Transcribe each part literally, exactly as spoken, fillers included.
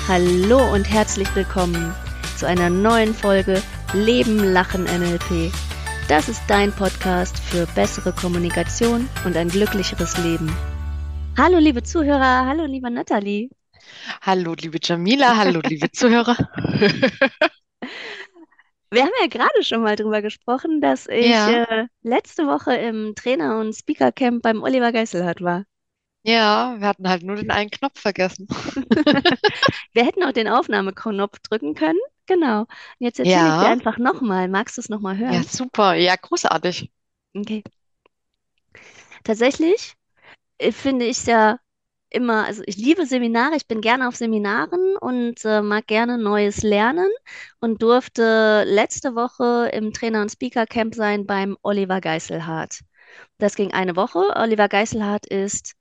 Hallo und herzlich willkommen zu einer neuen Folge Leben, Lachen N L P. Das ist dein Podcast für bessere Kommunikation und ein glücklicheres Leben. Hallo liebe Zuhörer, hallo liebe Nathalie. Hallo, liebe Jamila, hallo, liebe Zuhörer. Wir haben ja gerade schon mal drüber gesprochen, dass ich Ja, äh, letzte Woche im Trainer- und Speaker-Camp beim Oliver Geiselhardt war. ja, wir hatten halt nur den einen Knopf vergessen. Wir hätten auch den Aufnahmeknopf drücken können. Genau. Und jetzt erzähle ich dir Ja, einfach nochmal. Magst du es nochmal ja, hören? super, ja, großartig. Okay. Tatsächlich äh, finde ich ja immer, also ich liebe Seminare, ich bin gerne auf Seminaren und äh, mag gerne Neues lernen und durfte letzte Woche im Trainer- und Speaker-Camp sein beim Oliver Geiselhardt. Das ging eine Woche. Oliver Geiselhardt ist,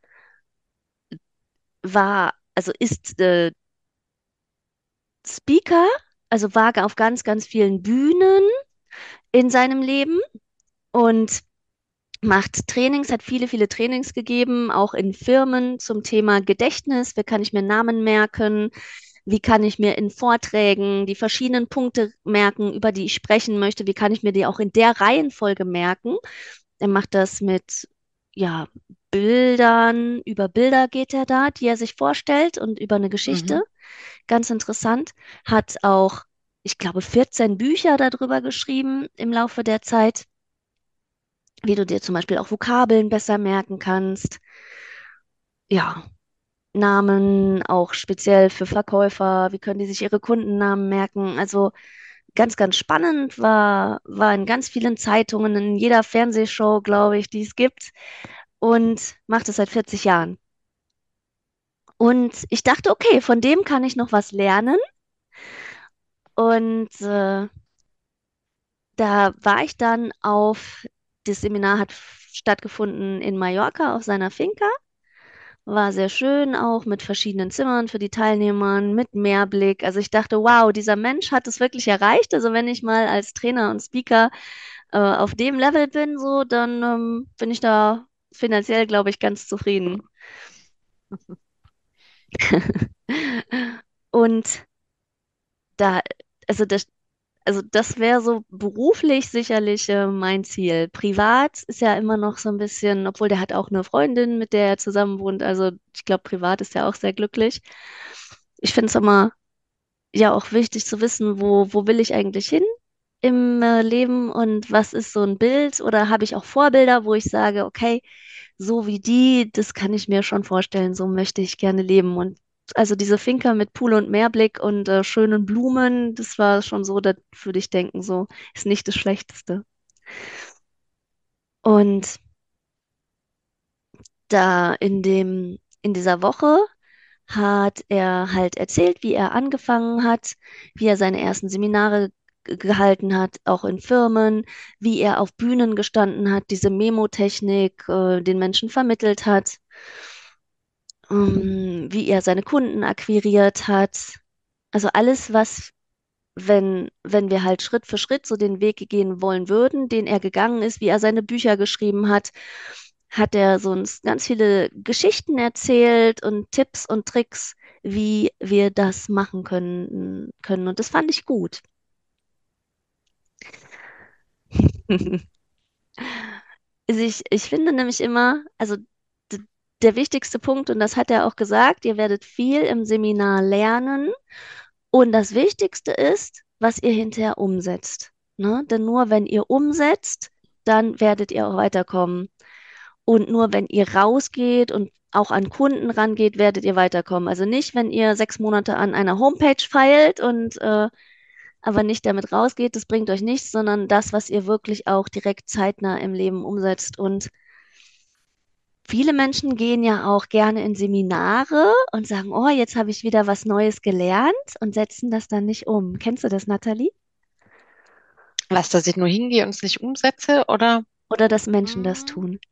war, also ist äh, Speaker, also war auf ganz, ganz vielen Bühnen in seinem Leben und macht Trainings, hat viele, viele Trainings gegeben, auch in Firmen zum Thema Gedächtnis. Wie kann ich mir Namen merken? Wie kann ich mir in Vorträgen die verschiedenen Punkte merken, über die ich sprechen möchte? Wie kann ich mir die auch in der Reihenfolge merken? Er macht das mit, ja, Bildern. Über Bilder geht er da, die er sich vorstellt und über eine Geschichte. Mhm. Ganz interessant. Hat auch, ich glaube, vierzehn Bücher darüber geschrieben im Laufe der Zeit, wie du dir zum Beispiel auch Vokabeln besser merken kannst. Ja, Namen auch speziell für Verkäufer. Wie können die sich ihre Kundennamen merken? Also ganz, ganz spannend, war, war in ganz vielen Zeitungen, in jeder Fernsehshow, glaube ich, die es gibt und macht es seit vierzig Jahren. Und ich dachte, okay, von dem kann ich noch was lernen. Und äh, da war ich dann auf, das Seminar hat stattgefunden in Mallorca auf seiner Finca. War sehr schön, auch mit verschiedenen Zimmern für die Teilnehmer, mit Mehrblick. Also ich dachte, wow, dieser Mensch hat es wirklich erreicht. Also wenn ich mal als Trainer und Speaker äh, auf dem Level bin, so, dann ähm, bin ich da finanziell, glaube ich, ganz zufrieden. Und da, also das, also das wäre so beruflich sicherlich äh, mein Ziel. Privat ist ja immer noch so ein bisschen, obwohl der hat auch eine Freundin, mit der er zusammen wohnt. Also ich glaube, privat ist er auch sehr glücklich. Ich finde es immer ja auch wichtig zu wissen, wo, wo will ich eigentlich hin im äh, Leben und was ist so ein Bild oder habe ich auch Vorbilder, wo ich sage, okay, so wie die, das kann ich mir schon vorstellen, so möchte ich gerne leben. Und also diese Finca mit Pool und Meerblick und äh, schönen Blumen, das war schon so, da würde ich denken, so ist nicht das Schlechteste. Und da in dem, in dieser Woche hat er halt erzählt, wie er angefangen hat, wie er seine ersten Seminare ge- gehalten hat, auch in Firmen, wie er auf Bühnen gestanden hat, diese Memotechnik äh, den Menschen vermittelt hat, ähm, wie er seine Kunden akquiriert hat. Also alles, was, wenn, wenn wir halt Schritt für Schritt so den Weg gehen wollen würden, den er gegangen ist, wie er seine Bücher geschrieben hat, hat er so uns ganz viele Geschichten erzählt und Tipps und Tricks, wie wir das machen können, können. Und das fand ich gut. Also ich, ich finde nämlich immer, also d- der wichtigste Punkt, und das hat er auch gesagt, ihr werdet viel im Seminar lernen. Und das Wichtigste ist, was ihr hinterher umsetzt. Ne? Denn nur wenn ihr umsetzt, dann werdet ihr auch weiterkommen. Und nur wenn ihr rausgeht und auch an Kunden rangeht, werdet ihr weiterkommen. Also nicht, wenn ihr sechs Monate an einer Homepage feilt und äh, aber nicht damit rausgeht, das bringt euch nichts, sondern das, was ihr wirklich auch direkt zeitnah im Leben umsetzt. Und viele Menschen gehen ja auch gerne in Seminare und sagen, oh, jetzt habe ich wieder was Neues gelernt und setzen das dann nicht um. Kennst du das, Nathalie? Was, dass ich nur hingehe und es nicht umsetze, oder? Oder dass Menschen das Mm, tun?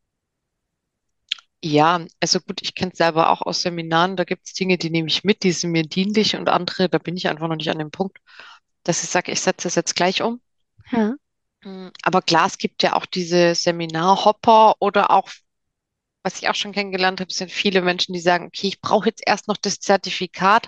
ja, also gut, ich kenne es selber auch aus Seminaren, da gibt es Dinge, die nehme ich mit, die sind mir dienlich und andere, da bin ich einfach noch nicht an dem Punkt, dass ich sage, ich setze es jetzt gleich um. Ja. Mm, Aber klar, es gibt ja auch diese Seminarhopper oder auch, was ich auch schon kennengelernt habe, sind viele Menschen, die sagen, okay, ich brauche jetzt erst noch das Zertifikat,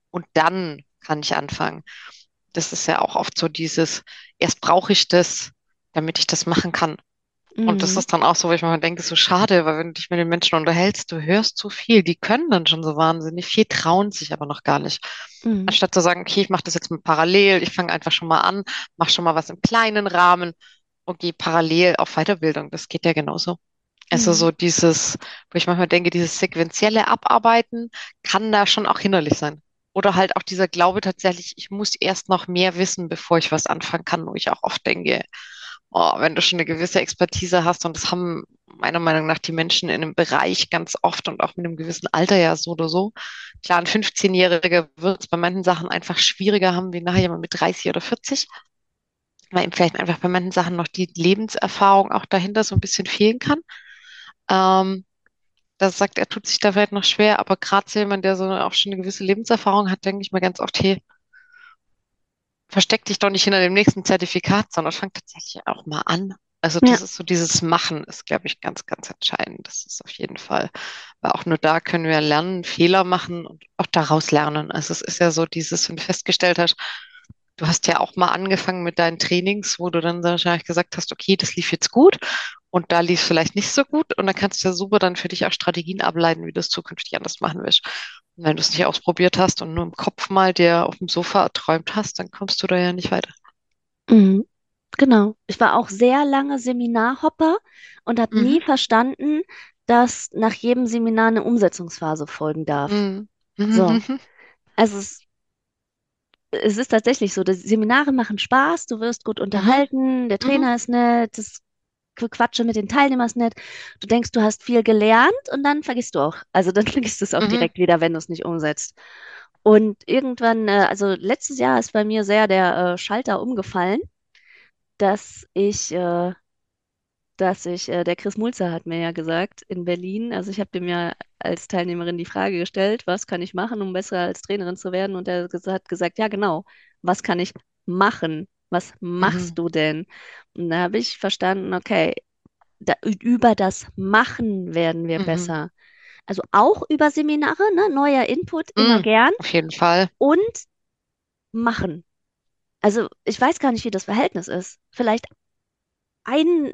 und dann kann ich anfangen. Das ist ja auch oft so dieses, erst brauche ich das, damit ich das machen kann. Und das Mhm. ist dann auch so, wo ich mir denke, so schade, weil wenn du dich mit den Menschen unterhältst, du hörst so viel, die können dann schon so wahnsinnig viel, trauen sich aber noch gar nicht. Mhm. Anstatt zu sagen, okay, ich mache das jetzt mal parallel, ich fange einfach schon mal an, mache schon mal was im kleinen Rahmen und gehe parallel auf Weiterbildung. Das geht ja genauso. Also Mhm. so dieses, wo ich manchmal denke, dieses sequentielle Abarbeiten kann da schon auch hinderlich sein. Oder halt auch dieser Glaube tatsächlich, ich muss erst noch mehr wissen, bevor ich was anfangen kann, wo ich auch oft denke, oh, wenn du schon eine gewisse Expertise hast, und das haben meiner Meinung nach die Menschen in einem Bereich ganz oft und auch mit einem gewissen Alter ja so oder so. Klar, ein fünfzehn-Jähriger wird es bei manchen Sachen einfach schwieriger haben, wie nachher jemand mit dreißig oder vierzig, weil ihm vielleicht einfach bei manchen Sachen noch die Lebenserfahrung auch dahinter so ein bisschen fehlen kann. Ähm, Das sagt, er tut sich da vielleicht noch schwer, aber gerade so jemand, der so auch schon eine gewisse Lebenserfahrung hat, denke ich mir ganz oft, hey, versteck dich doch nicht hinter dem nächsten Zertifikat, sondern fang tatsächlich auch mal an. Also Ja. das ist so dieses Machen ist, glaube ich, ganz, ganz entscheidend. Das ist auf jeden Fall, weil auch nur da können wir lernen, Fehler machen und auch daraus lernen. Also es ist ja so dieses, wenn du festgestellt hast, du hast ja auch mal angefangen mit deinen Trainings, wo du dann wahrscheinlich gesagt hast, okay, das lief jetzt gut und da lief es vielleicht nicht so gut und dann kannst du ja super dann für dich auch Strategien ableiten, wie du es zukünftig anders machen willst. Und wenn du es nicht ausprobiert hast und nur im Kopf mal dir auf dem Sofa erträumt hast, dann kommst du da ja nicht weiter. Mhm. Genau. Ich war auch sehr lange Seminarhopper und habe Mhm. nie verstanden, dass nach jedem Seminar eine Umsetzungsphase folgen darf. Mhm. So. Mhm. Also es, es ist tatsächlich so, die Seminare machen Spaß, du wirst gut Mhm. unterhalten, der Mhm. Trainer ist nett, das Quatsche mit den Teilnehmern ist nett. Du denkst, du hast viel gelernt und dann vergisst du auch. Also dann vergisst du es auch Mhm. direkt wieder, wenn du es nicht umsetzt. Und irgendwann, äh, also letztes Jahr ist bei mir sehr der äh, Schalter umgefallen, dass ich äh, dass ich, äh, der Chris Mulzer hat mir ja gesagt in Berlin, also ich habe dem ja als Teilnehmerin die Frage gestellt, was kann ich machen, um besser als Trainerin zu werden? Und er ges- hat gesagt, ja genau, was kann ich machen? Was Mhm. machst du denn? Und da habe ich verstanden, okay, da, über das Machen werden wir Mhm. besser. Also auch über Seminare, ne? Neuer Input, immer Mhm. gern. Auf jeden Fall. Und machen. Also ich weiß gar nicht, wie das Verhältnis ist. Vielleicht ein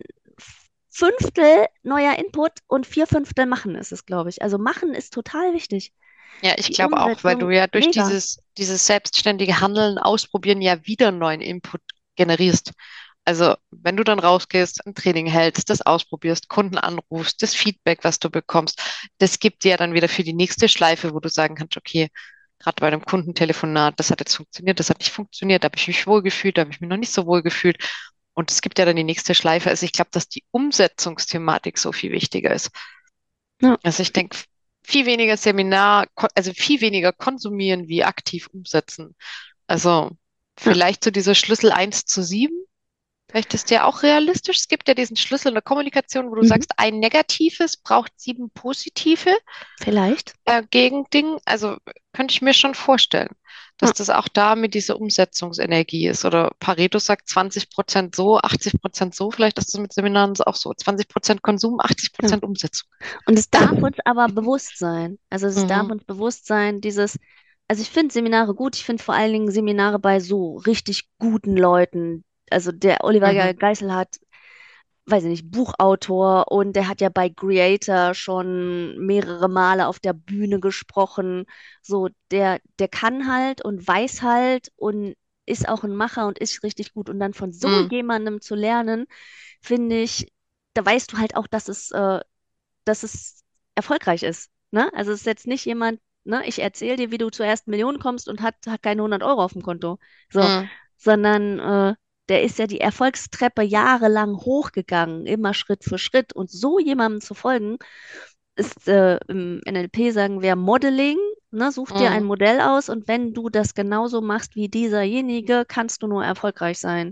Fünftel neuer Input und vier Fünftel machen ist es, glaube ich. Also machen ist total wichtig. Ja, ich Die glaube auch, weil Umsetzung, du ja durch mega. dieses, dieses selbstständige Handeln, Ausprobieren ja wieder neuen Input generierst. Also, wenn du dann rausgehst, ein Training hältst, das ausprobierst, Kunden anrufst, das Feedback, was du bekommst, das gibt dir ja dann wieder für die nächste Schleife, wo du sagen kannst, okay, gerade bei einem Kundentelefonat, das hat jetzt funktioniert, das hat nicht funktioniert, da habe ich mich wohl gefühlt, da habe ich mich noch nicht so wohl gefühlt. Und es gibt ja dann die nächste Schleife. Also ich glaube, dass die Umsetzungsthematik so viel wichtiger ist. Ja, Also ich denke, viel weniger Seminar, ko- also viel weniger konsumieren wie aktiv umsetzen. Also ja, vielleicht so dieser Schlüssel eins zu sieben. Vielleicht ist der auch realistisch. Es gibt ja diesen Schlüssel in der Kommunikation, wo du mhm. sagst, ein negatives braucht sieben positive Vielleicht. äh, Gegending. Also könnte ich mir schon vorstellen, dass Ja, das auch da mit dieser Umsetzungsenergie ist. Oder Pareto sagt zwanzig Prozent so, achtzig Prozent so. Vielleicht ist das mit Seminaren auch so. zwanzig Prozent Konsum, achtzig ja. Prozent Umsetzung. Und es darf uns aber bewusst sein. Also es darf Mhm. uns bewusst sein, dieses, also ich finde Seminare gut, ich finde vor allen Dingen Seminare bei so richtig guten Leuten. Also der Oliver Mhm. Geißel hat, weiß ich nicht, Buchautor und der hat ja bei Creator schon mehrere Male auf der Bühne gesprochen. So, der, der kann halt und weiß halt und ist auch ein Macher und ist richtig gut. Und dann von so Mhm. jemandem zu lernen, finde ich, da weißt du halt auch, dass es, äh, dass es erfolgreich ist. Ne? Also es ist jetzt nicht jemand, ne, ich erzähle dir, wie du zur ersten Million kommst und hat, hat keine hundert Euro auf dem Konto. So, Mhm. sondern äh, der ist ja die Erfolgstreppe jahrelang hochgegangen, immer Schritt für Schritt. Und so jemandem zu folgen, ist äh, im N L P sagen wir Modeling. Ne? Such dir ein Mhm. Modell aus und wenn du das genauso machst wie dieserjenige, kannst du nur erfolgreich sein.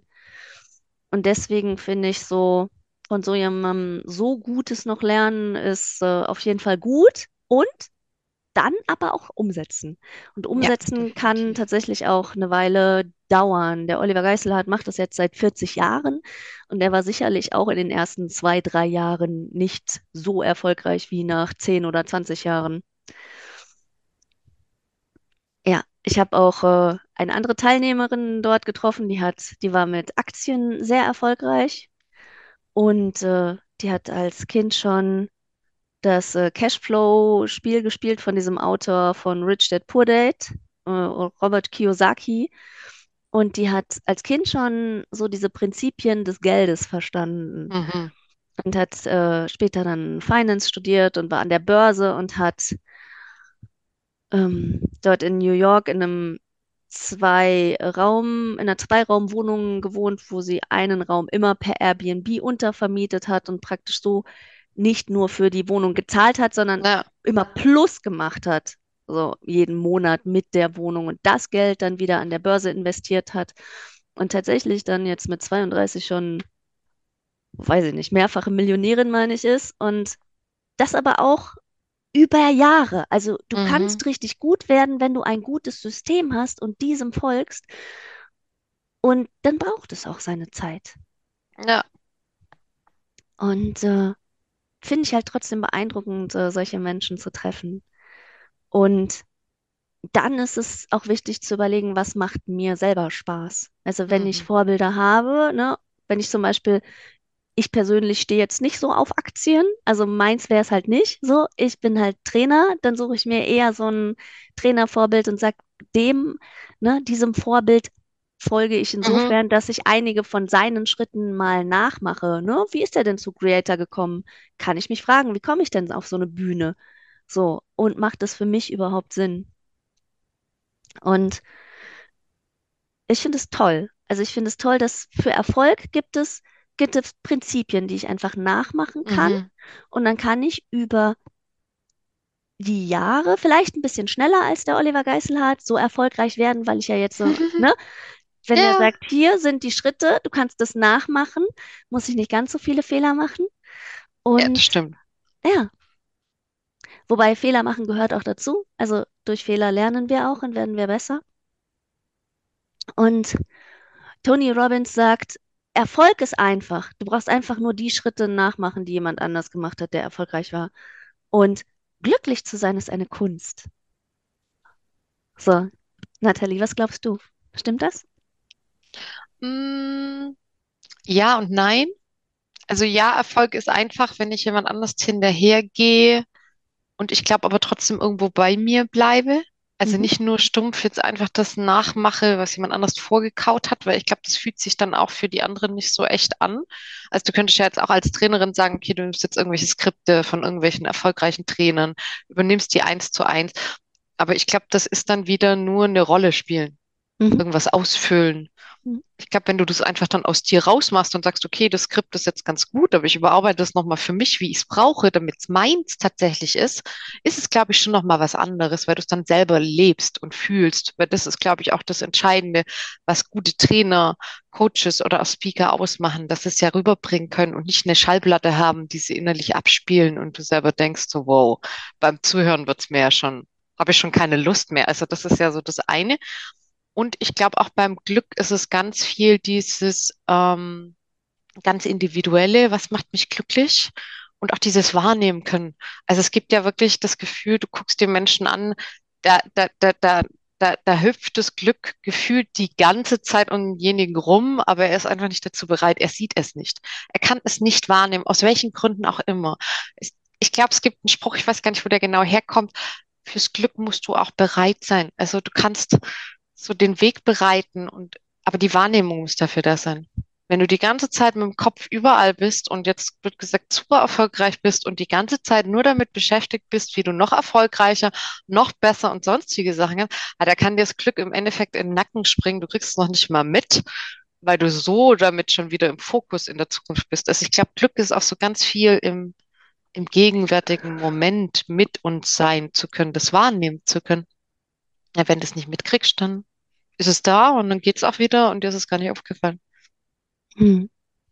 Und deswegen finde ich so, von so jemandem so Gutes noch lernen, ist äh, auf jeden Fall gut. Und dann aber auch umsetzen. Und Ja, umsetzen kann definitiv. tatsächlich auch eine Weile dauern. Der Oliver Geißelhardt macht das jetzt seit vierzig Jahren und der war sicherlich auch in den ersten zwei, drei Jahren nicht so erfolgreich wie nach zehn oder zwanzig Jahren. Ja, ich ich habe auch äh, eine andere Teilnehmerin dort getroffen, die hat, die war mit Aktien sehr erfolgreich und äh, die hat als Kind schon das äh, Cashflow-Spiel gespielt von diesem Autor von Rich Dad Poor Dad, äh, Robert Kiyosaki. Und die hat als Kind schon so diese Prinzipien des Geldes verstanden Mhm. und hat äh, später dann Finance studiert und war an der Börse und hat ähm, dort in New York in einem Zwei-Raum, in einer Zwei-Raum-Wohnung gewohnt, wo sie einen Raum immer per Airbnb untervermietet hat und praktisch so nicht nur für die Wohnung gezahlt hat, sondern Ja. immer Plus gemacht hat, so jeden Monat mit der Wohnung und das Geld dann wieder an der Börse investiert hat und tatsächlich dann jetzt mit zweiunddreißig schon, weiß ich nicht, mehrfache Millionärin, meine ich, ist und das aber auch über Jahre. Also du Mhm. kannst richtig gut werden, wenn du ein gutes System hast und diesem folgst. Und dann braucht es auch seine Zeit. Ja. Und äh, finde ich halt trotzdem beeindruckend, äh, solche Menschen zu treffen. Und dann ist es auch wichtig zu überlegen, was macht mir selber Spaß. Also wenn ich Mhm. Vorbilder habe, ne, wenn ich zum Beispiel ich persönlich stehe jetzt nicht so auf Aktien, also meins wäre es halt nicht so. Ich bin halt Trainer, dann suche ich mir eher so ein Trainervorbild und sage dem, ne, diesem Vorbild folge ich Mhm. insofern, dass ich einige von seinen Schritten mal nachmache. Ne? Wie ist er denn zu Creator gekommen? Kann ich mich fragen, wie komme ich denn auf so eine Bühne? So, und macht das für mich überhaupt Sinn? Und ich finde es toll. Also ich finde es toll, dass für Erfolg gibt es, gibt es Prinzipien, die ich einfach nachmachen kann. Mhm. Und dann kann ich über die Jahre, vielleicht ein bisschen schneller als der Oliver Geißelhardt, so erfolgreich werden, weil ich ja jetzt so, ne, wenn er Ja. sagt, hier sind die Schritte, du kannst das nachmachen, muss ich nicht ganz so viele Fehler machen. Ja, das Und stimmt. ja, wobei Fehler machen gehört auch dazu. Also durch Fehler lernen wir auch und werden wir besser. Und Tony Robbins sagt, Erfolg ist einfach. Du brauchst einfach nur die Schritte nachmachen, die jemand anders gemacht hat, der erfolgreich war. Und glücklich zu sein ist eine Kunst. So, Nathalie, was glaubst du? Stimmt das? Mm, ja und nein. Also ja, Erfolg ist einfach, wenn ich jemand anders hinterhergehe und ich glaube aber trotzdem irgendwo bei mir bleibe. Also Mhm. nicht nur stumpf jetzt einfach das nachmache, was jemand anders vorgekaut hat, weil ich glaube, das fühlt sich dann auch für die anderen nicht so echt an. Also du könntest ja jetzt auch als Trainerin sagen, okay, du nimmst jetzt irgendwelche Skripte von irgendwelchen erfolgreichen Trainern, übernimmst die eins zu eins. Aber ich glaube, das ist dann wieder nur eine Rolle spielen, Mhm. irgendwas ausfüllen. Mhm. Ich glaube, wenn du das einfach dann aus dir rausmachst und sagst, okay, das Skript ist jetzt ganz gut, aber ich überarbeite das nochmal für mich, wie ich es brauche, damit es meins tatsächlich ist, ist es, glaube ich, schon nochmal was anderes, weil du es dann selber lebst und fühlst. Weil das ist, glaube ich, auch das Entscheidende, was gute Trainer, Coaches oder auch Speaker ausmachen, dass sie es ja rüberbringen können und nicht eine Schallplatte haben, die sie innerlich abspielen und du selber denkst so, wow, beim Zuhören wird's mir ja schon, habe ich schon keine Lust mehr. Also das ist ja so das eine. Und ich glaube, auch beim Glück ist es ganz viel dieses ähm, ganz Individuelle, was macht mich glücklich? Und auch dieses Wahrnehmen können. Also es gibt ja wirklich das Gefühl, du guckst den Menschen an, da, da, da, da, da, da hüpft das Glück gefühlt die ganze Zeit um denjenigen rum, aber er ist einfach nicht dazu bereit. Er sieht es nicht. Er kann es nicht wahrnehmen, aus welchen Gründen auch immer. Ich, ich glaube, es gibt einen Spruch, ich weiß gar nicht, wo der genau herkommt. Fürs Glück musst du auch bereit sein. Also du kannst so den Weg bereiten und aber die Wahrnehmung muss dafür da sein. Wenn du die ganze Zeit mit dem Kopf überall bist und jetzt wird gesagt super erfolgreich bist und die ganze Zeit nur damit beschäftigt bist, wie du noch erfolgreicher, noch besser und sonstige Sachen kannst, ah, da kann dir das Glück im Endeffekt in den Nacken springen. Du kriegst es noch nicht mal mit, weil du so damit schon wieder im Fokus in der Zukunft bist. Also ich glaube, Glück ist auch so ganz viel im, im gegenwärtigen Moment mit uns sein zu können, das wahrnehmen zu können. Ja, wenn du es nicht mitkriegst, dann ist es da und dann geht's auch wieder und dir ist es gar nicht aufgefallen. Hm.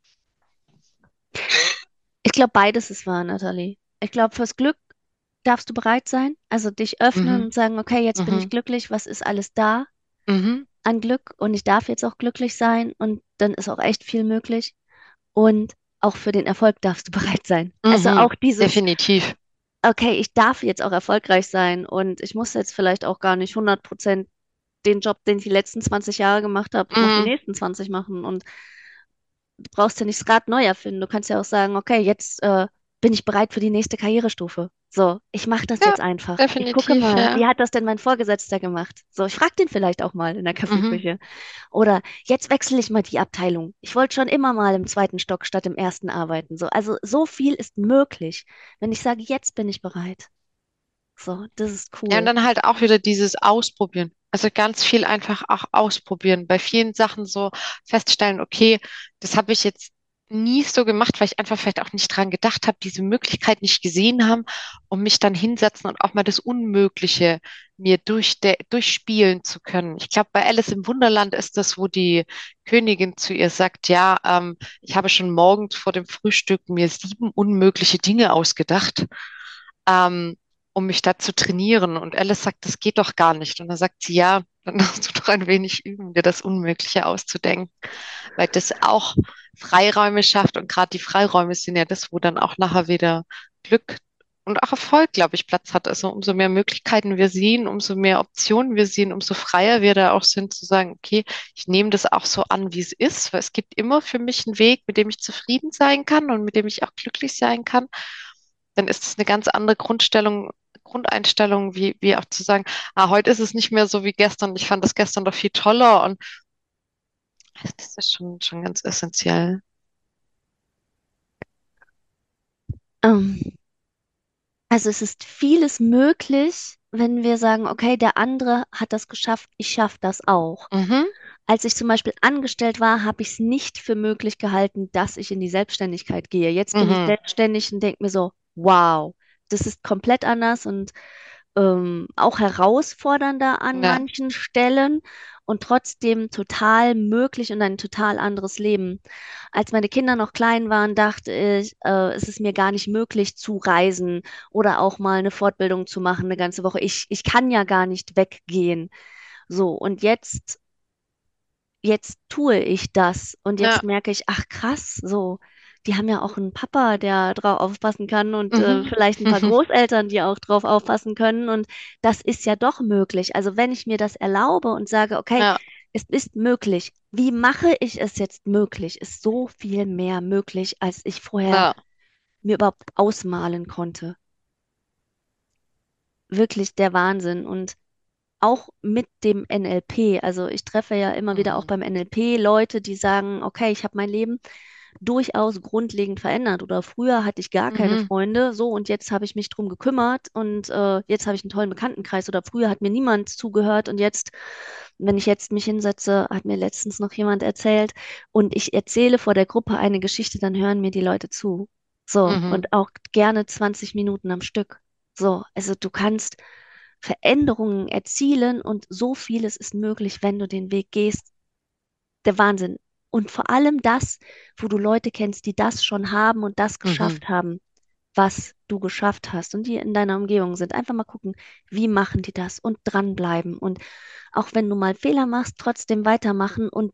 Ich glaube, beides ist wahr, Nathalie. Ich glaube, fürs Glück darfst du bereit sein, also dich öffnen Mhm, und sagen, okay, jetzt bin ich mhm, glücklich, was ist alles da mhm, an Glück und ich darf jetzt auch glücklich sein und dann ist auch echt viel möglich. Und auch für den Erfolg darfst du bereit sein. Also mhm, auch dieses, definitiv. okay, ich darf jetzt auch erfolgreich sein und ich muss jetzt vielleicht auch gar nicht hundert Prozent den Job, den ich die letzten zwanzig Jahre gemacht habe, noch die Mhm. nächsten zwanzig machen. Und du brauchst ja nicht das Rad neu erfinden. Du kannst ja auch sagen, okay, jetzt äh, bin ich bereit für die nächste Karrierestufe. So, ich mache das Ja, jetzt einfach. Ich gucke definitiv, mal, ja. wie hat das denn mein Vorgesetzter gemacht? So, ich frage den vielleicht auch mal in der Mhm. Kaffeeküche. Oder jetzt wechsle ich mal die Abteilung. Ich wollte schon immer mal im zweiten Stock statt im ersten arbeiten. So, also so viel ist möglich, wenn ich sage, jetzt bin ich bereit. So, das ist Ja, und cool. dann halt auch wieder dieses Ausprobieren. Also ganz viel einfach auch ausprobieren. Bei vielen Sachen so feststellen, okay, das habe ich jetzt nie so gemacht, weil ich einfach vielleicht auch nicht dran gedacht habe, diese Möglichkeit nicht gesehen haben und mich dann hinsetzen und auch mal das Unmögliche mir durch durchspielen zu können. Ich glaube, bei Alice im Wunderland ist das, wo die Königin zu ihr sagt, ja, ähm, ich habe schon morgens vor dem Frühstück mir sieben unmögliche Dinge ausgedacht. Ähm, um mich da zu trainieren. Und Alice sagt, das geht doch gar nicht. Und dann sagt sie, ja, dann musst du doch ein wenig üben, dir das Unmögliche auszudenken, weil das auch Freiräume schafft. Und gerade die Freiräume sind ja das, wo dann auch nachher wieder Glück und auch Erfolg, glaube ich, Platz hat. Also umso mehr Möglichkeiten wir sehen, umso mehr Optionen wir sehen, umso freier wir da auch sind zu sagen, okay, ich nehme das auch so an, wie es ist, weil es gibt immer für mich einen Weg, mit dem ich zufrieden sein kann und mit dem ich auch glücklich sein kann. Dann ist es eine ganz andere Grundstellung, Grundeinstellung, wie, wie auch zu sagen, ah, heute ist es nicht mehr so wie gestern. Ich fand das gestern doch viel toller und das ist schon, schon ganz essentiell. Ähm, also es ist vieles möglich, wenn wir sagen, okay, der andere hat das geschafft, ich schaffe das auch. Mhm, Als ich zum Beispiel angestellt war, habe ich es nicht für möglich gehalten, dass ich in die Selbstständigkeit gehe. Jetzt bin ich mhm, selbstständig und denke mir so, wow, das ist komplett anders und ähm, auch herausfordernder an ja, manchen Stellen und trotzdem total möglich und ein total anderes Leben. Als meine Kinder noch klein waren, dachte ich, äh, es ist mir gar nicht möglich zu reisen oder auch mal eine Fortbildung zu machen, eine ganze Woche. Ich, ich kann ja gar nicht weggehen. So, und jetzt jetzt tue ich das und ja, jetzt merke ich, ach krass, so, die haben ja auch einen Papa, der drauf aufpassen kann und äh, mhm, vielleicht ein paar Großeltern, die auch drauf aufpassen können und das ist ja doch möglich. Also wenn ich mir das erlaube und sage, okay, ja, es ist möglich, wie mache ich es jetzt möglich, ist so viel mehr möglich, als ich vorher ja, mir überhaupt ausmalen konnte. Wirklich der Wahnsinn und auch mit dem N L P, also ich treffe ja immer wieder auch mhm, beim N L P Leute, die sagen, okay, ich habe mein Leben durchaus grundlegend verändert oder früher hatte ich gar keine mhm, Freunde, so und jetzt habe ich mich drum gekümmert und äh, jetzt habe ich einen tollen Bekanntenkreis oder früher hat mir niemand zugehört und jetzt, wenn ich jetzt mich hinsetze, hat mir letztens noch jemand erzählt und ich erzähle vor der Gruppe eine Geschichte, dann hören mir die Leute zu. So, mhm, und auch gerne zwanzig Minuten am Stück. So, also du kannst Veränderungen erzielen und so vieles ist möglich, wenn du den Weg gehst. Der Wahnsinn. Und vor allem das, wo du Leute kennst, die das schon haben und das mhm, geschafft haben, was du geschafft hast und die in deiner Umgebung sind. Einfach mal gucken, wie machen die das und dranbleiben. Und auch wenn du mal Fehler machst, trotzdem weitermachen und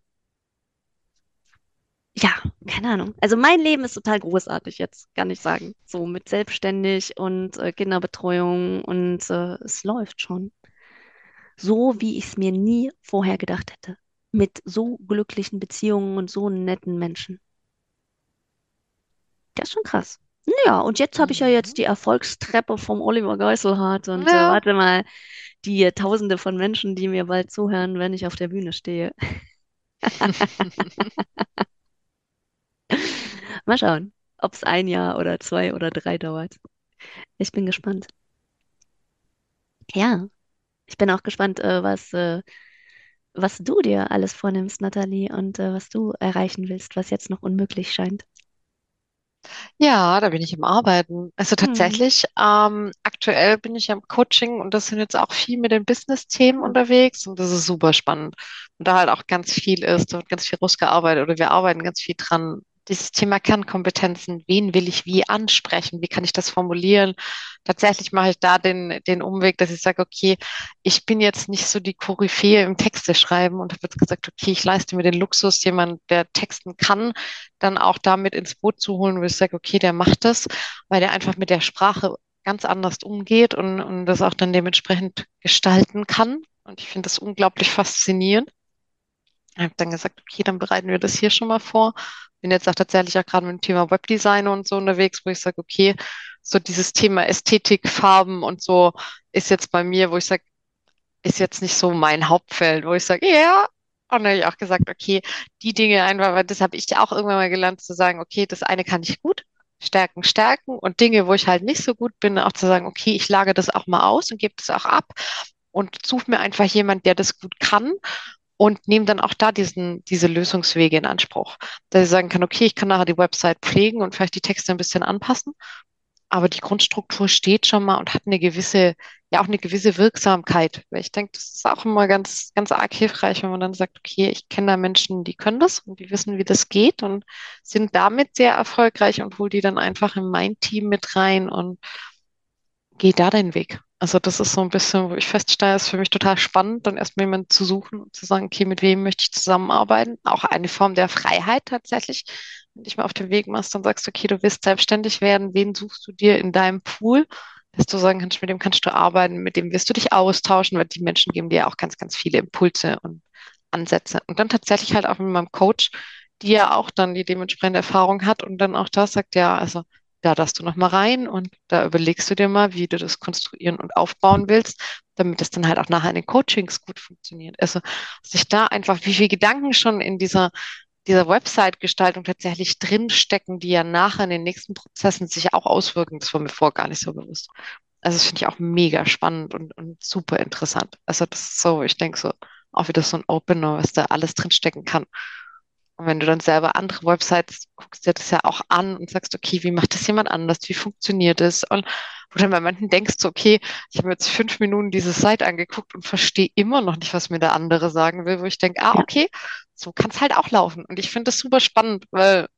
ja, keine Ahnung. Also mein Leben ist total großartig jetzt, kann ich sagen. So mit selbstständig und äh, Kinderbetreuung und äh, es läuft schon. So wie ich es mir nie vorher gedacht hätte. Mit so glücklichen Beziehungen und so netten Menschen. Das ist schon krass. Ja, und jetzt habe ich ja jetzt mhm. die Erfolgstreppe vom Oliver Geiselhardt und äh, Ja. warte mal, die äh, Tausende von Menschen, die mir bald zuhören, wenn ich auf der Bühne stehe. Mal schauen, ob es ein Jahr oder zwei oder drei dauert. Ich bin gespannt. Ja, ich bin auch gespannt, äh, was, äh, was du dir alles vornimmst, Nathalie, und äh, was du erreichen willst, was jetzt noch unmöglich scheint. Ja, da bin ich im Arbeiten. Also Hm. tatsächlich, ähm, aktuell bin ich ja im Coaching und das sind jetzt auch viel mit den Business-Themen Ah. unterwegs und das ist super spannend. Und da halt auch ganz viel ist, da wird ganz viel rausgearbeitet oder wir arbeiten ganz viel dran. Dieses Thema Kernkompetenzen, wen will ich wie ansprechen? Wie kann ich das formulieren? Tatsächlich mache ich da den, den Umweg, dass ich sage, okay, ich bin jetzt nicht so die Koryphäe im Texte schreiben und habe jetzt gesagt, okay, ich leiste mir den Luxus, jemand, der texten kann, dann auch damit ins Boot zu holen, wo ich sage, okay, der macht das, weil der einfach mit der Sprache ganz anders umgeht und, und das auch dann dementsprechend gestalten kann. Und ich finde das unglaublich faszinierend. Ich habe dann gesagt, okay, dann bereiten wir das hier schon mal vor. Bin jetzt auch tatsächlich auch gerade mit dem Thema Webdesign und so unterwegs, wo ich sage, okay, so dieses Thema Ästhetik, Farben und so ist jetzt bei mir, wo ich sage, ist jetzt nicht so mein Hauptfeld, wo ich sage, ja. Und dann habe ich auch gesagt, okay, die Dinge einfach, weil das habe ich auch irgendwann mal gelernt, zu sagen, okay, das eine kann ich gut, Stärken, Stärken und Dinge, wo ich halt nicht so gut bin, auch zu sagen, okay, ich lage das auch mal aus und gebe das auch ab und suche mir einfach jemand, der das gut kann und nehme dann auch da diesen, diese Lösungswege in Anspruch. Dass ich sagen kann, okay, ich kann nachher die Website pflegen und vielleicht die Texte ein bisschen anpassen, aber die Grundstruktur steht schon mal und hat eine gewisse, ja auch eine gewisse Wirksamkeit. Weil ich denke, das ist auch immer ganz, ganz arg hilfreich, wenn man dann sagt, okay, ich kenne da Menschen, die können das und die wissen, wie das geht und sind damit sehr erfolgreich und hol die dann einfach in mein Team mit rein und geh da deinen Weg. Also das ist so ein bisschen, wo ich feststelle, ist für mich total spannend, dann erstmal jemanden zu suchen und zu sagen, okay, mit wem möchte ich zusammenarbeiten? Auch eine Form der Freiheit tatsächlich. Wenn du dich mal auf den Weg machst und sagst, okay, du willst selbstständig werden, wen suchst du dir in deinem Pool? Dass du sagen kannst, mit dem kannst du arbeiten, mit dem wirst du dich austauschen, weil die Menschen geben dir auch ganz, ganz viele Impulse und Ansätze. Und dann tatsächlich halt auch mit meinem Coach, die ja auch dann die dementsprechende Erfahrung hat und dann auch da sagt, ja, also da darfst du noch mal rein und da überlegst du dir mal, wie du das konstruieren und aufbauen willst, damit es dann halt auch nachher in den Coachings gut funktioniert. Also sich da einfach, wie viele Gedanken schon in dieser, dieser Website-Gestaltung tatsächlich drinstecken, die ja nachher in den nächsten Prozessen sich auch auswirken, das war mir vorher gar nicht so bewusst. Also das finde ich auch mega spannend und, und super interessant. Also das ist so, ich denke so, auch wieder so ein Opener, was da alles drinstecken kann. Und wenn du dann selber andere Websites guckst, dir das ja auch an und sagst, okay, wie macht das jemand anders? Wie funktioniert das? Und wo du dann bei manchen denkst, so, okay, ich habe mir jetzt fünf Minuten diese Seite angeguckt und verstehe immer noch nicht, was mir der andere sagen will, wo ich denke, ah, Ja. okay, so kann es halt auch laufen. Und ich finde das super spannend, weil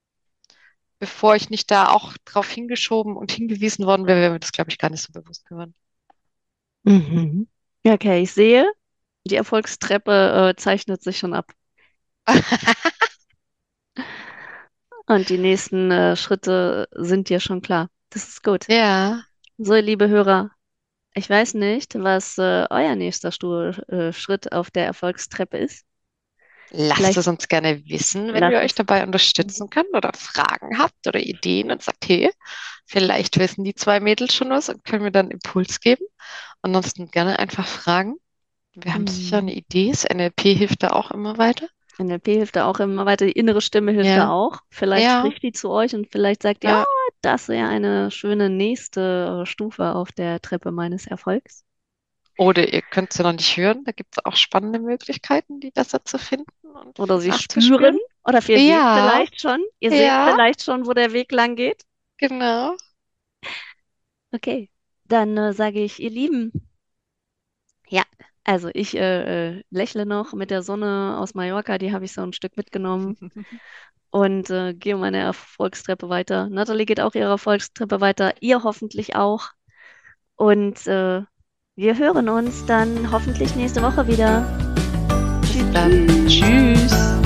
bevor ich nicht da auch drauf hingeschoben und hingewiesen worden wäre, wäre mir das, glaube ich, gar nicht so bewusst geworden. Mhm. Ja, okay, ich sehe, die Erfolgstreppe äh, zeichnet sich schon ab. Und die nächsten äh, Schritte sind dir schon klar. Das ist gut. Ja, So, liebe Hörer, ich weiß nicht, was äh, euer nächster Stu äh, Schritt auf der Erfolgstreppe ist. lasst Vielleicht es uns gerne wissen, wenn wir lasst euch es. dabei unterstützen können oder Fragen habt oder Ideen und sagt, hey, vielleicht wissen die zwei Mädels schon was und können mir dann Impuls geben. Ansonsten gerne einfach fragen. Wir haben sicher Mhm. eine Idee. Das N L P hilft da auch immer weiter. N L P hilft da auch immer weiter, die innere Stimme hilft da Ja, auch. Vielleicht ja, spricht die zu euch und vielleicht sagt ihr, ja. ah, das wäre eine schöne nächste äh, Stufe auf der Treppe meines Erfolgs. Oder ihr könnt sie noch nicht hören. Da gibt es auch spannende Möglichkeiten, die besser zu finden und Oder sie spüren nachzuspüren. oder ihr seht Ja, vielleicht schon, ihr seht ja, vielleicht schon, wo der Weg lang geht. genau. Okay, dann äh, sage ich, ihr Lieben, ja, also ich äh, äh, lächle noch mit der Sonne aus Mallorca, die habe ich so ein Stück mitgenommen und äh, gehe meine Erfolgstreppe weiter. Natalie geht auch ihre Erfolgstreppe weiter, ihr hoffentlich auch. Und äh, wir hören uns dann hoffentlich nächste Woche wieder. Bis Tschüss, dann. tschüss. Tschüss.